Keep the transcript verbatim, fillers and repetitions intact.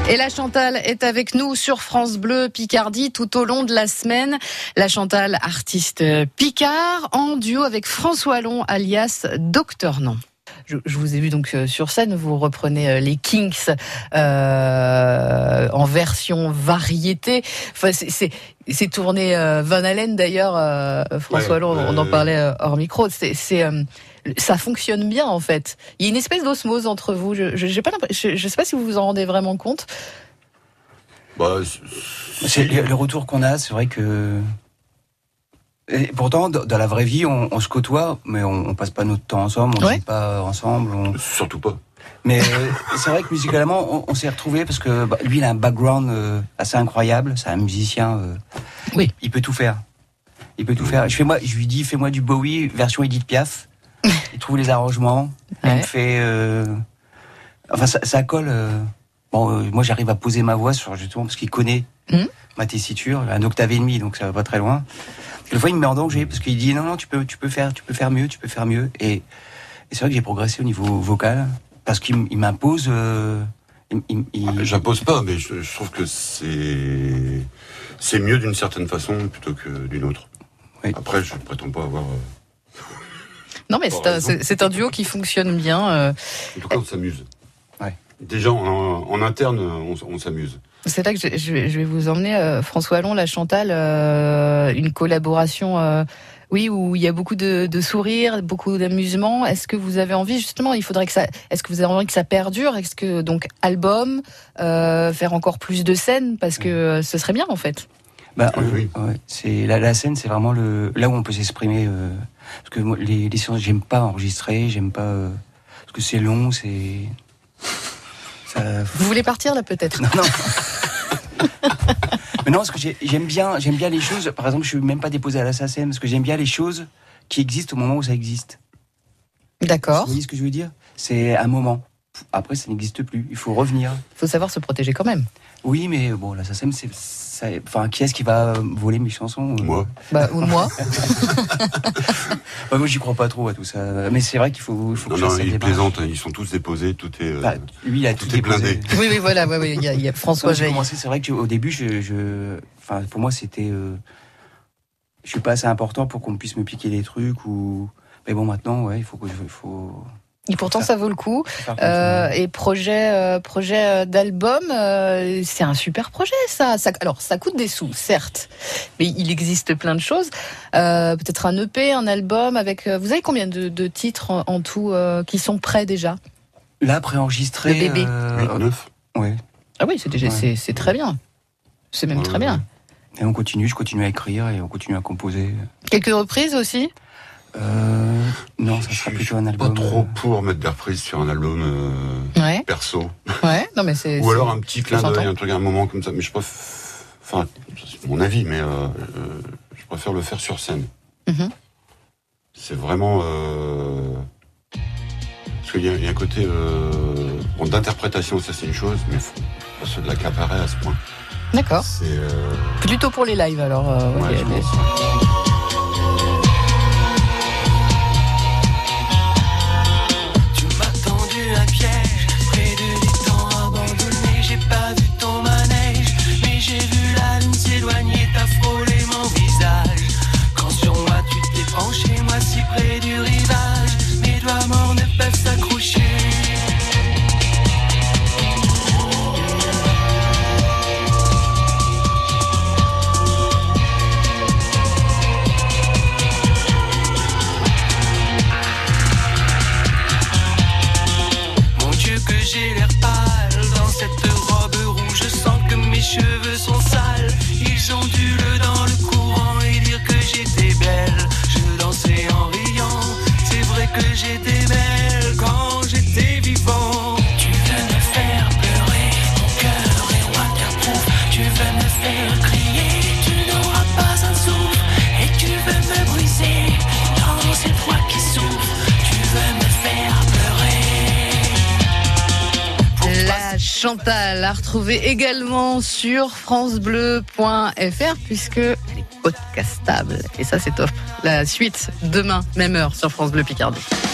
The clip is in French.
Et la Chantal est avec nous sur France Bleu Picardie tout au long de la semaine. La Chantal, artiste picard, en duo avec François Allon, alias Docteur Non. Je, je vous ai vu donc sur scène, vous reprenez les Kinks euh, en version variété. Enfin, c'est, c'est, c'est tourné euh, Van Halen d'ailleurs, euh, François ouais, Allon, euh... on en parlait hors micro. C'est, c'est euh, ça fonctionne bien en fait. Il y a une espèce d'osmose entre vous. Je, je, j'ai pas je, je sais pas si vous vous en rendez vraiment compte. Bah, c'est... C'est, le, le retour qu'on a, c'est vrai que. Et pourtant, dans la vraie vie, on, on se côtoie, mais on, on passe pas notre temps ensemble, on ne ouais. joue pas ensemble. On... Surtout pas. Mais c'est vrai que musicalement, on, on s'est retrouvés parce que bah, lui, il a un background euh, assez incroyable. C'est un musicien. Euh, oui. Il peut tout faire. Il peut tout faire. Je, fais moi, je lui dis, fais-moi du Bowie version Edith Piaf. Il trouve les arrangements. Ouais. Il me fait. Euh... Enfin, ça, ça colle. Euh... Bon, euh, moi, j'arrive à poser ma voix sur justement parce qu'il connaît mmh. ma tessiture, un octave et demi, donc ça va pas très loin. Des fois, il me met en danger parce qu'il dit non, non, tu peux, tu peux faire, tu peux faire mieux, tu peux faire mieux. Et, et c'est vrai que j'ai progressé au niveau vocal parce qu'il il m'impose. Euh, il, il, il... J'impose pas, mais je, je trouve que c'est c'est mieux d'une certaine façon plutôt que d'une autre. Oui. Après, je prétends pas avoir. Euh... Non, mais c'est un, c'est, c'est un duo qui fonctionne bien. Euh... En tout cas, on s'amuse. Ouais. Déjà, en, en interne, on, on s'amuse. C'est là que je, je vais vous emmener, euh, François Allon, la Chantal, euh, une collaboration, euh, oui, où il y a beaucoup de, de sourires, beaucoup d'amusement. Est-ce que vous avez envie, justement, il faudrait que ça, est-ce que vous avez envie que ça perdure? Est-ce que donc album, euh, faire encore plus de scènes, parce que euh, ce serait bien en fait. Bah oui, ouais, c'est la, la scène, c'est vraiment le là où on peut s'exprimer. Euh, parce que moi, les, les séances, j'aime pas enregistrer, j'aime pas euh, parce que c'est long, c'est. Ça... Vous voulez partir là peut-être? Non, non. Mais non, parce que j'ai, j'aime bien, j'aime bien les choses. Par exemple, je suis même pas déposé à la S A C M parce que j'aime bien les choses qui existent au moment où ça existe. D'accord. Vous voyez ce que je veux dire? C'est un moment. Après, ça n'existe plus. Il faut revenir. Il faut savoir se protéger quand même. Oui, mais bon, la S A C M, c'est, ça, enfin, qui est-ce qui va voler mes chansons? Moi. Bah, ou moi. Bah, moi, j'y crois pas trop à tout ça. Mais c'est vrai qu'il faut, il faut non, que non, je fasse ils cette plaisantent. Ils sont tous déposés. Tout est. Euh, bah, lui, il a tout, tout est blindé. Oui, oui, voilà. Ouais, ouais, il y a, il y a François Veil. C'est vrai qu'au début, je, je, enfin, pour moi, c'était, euh, je suis pas assez important pour qu'on puisse me piquer des trucs ou. Mais bon, maintenant, ouais, il faut que, il faut. Et pourtant, ça vaut le coup. Euh, et projet, euh, projet d'album, euh, c'est un super projet, ça. ça. Alors, ça coûte des sous, certes, mais il existe plein de choses. Euh, peut-être un E P, un album avec. Euh, vous avez combien de, de titres en, en tout euh, qui sont prêts déjà? Là, préenregistré. Le bébé. Euh, neuf. Ouais. Ah oui, c'est, déjà, ouais. c'est, c'est très bien. C'est même ouais, très bien. Et on continue, je continue à écrire et on continue à composer. Quelques reprises aussi? Euh, non, ça sera plutôt un album. Pas trop pour mettre des reprises sur un album euh, ouais. perso. Ouais, non mais c'est. Ou alors un petit clin d'œil, un truc, un moment comme ça. Mais je préfère, enfin, c'est mon avis, mais euh, je préfère le faire sur scène. Mm-hmm. C'est vraiment euh, parce qu'il y a, il y a un côté euh, bon, d'interprétation, ça c'est une chose, mais faut pas se de l'accaparer à ce point. D'accord. C'est euh... plutôt pour les lives alors. Euh, ouais, okay, je mais... pense. J'ai l'air pâle dans cette robe rouge, je sens que mes cheveux sont sales. Ils ondulent dans le courant et dire que j'étais belle. Je dansais en riant, c'est vrai que j'étais belle quand j'étais vivant. Tu veux me faire pleurer, mon cœur est waterproof. Tu veux me faire crier, tu n'auras pas un souffle. Et tu veux me briser, non c'est toi qui souffres. Tu veux me faire pleurer. La Chantal à retrouver également sur francebleu point f r puisque elle est podcastable et ça c'est top. La suite demain, même heure sur France Bleu Picardie.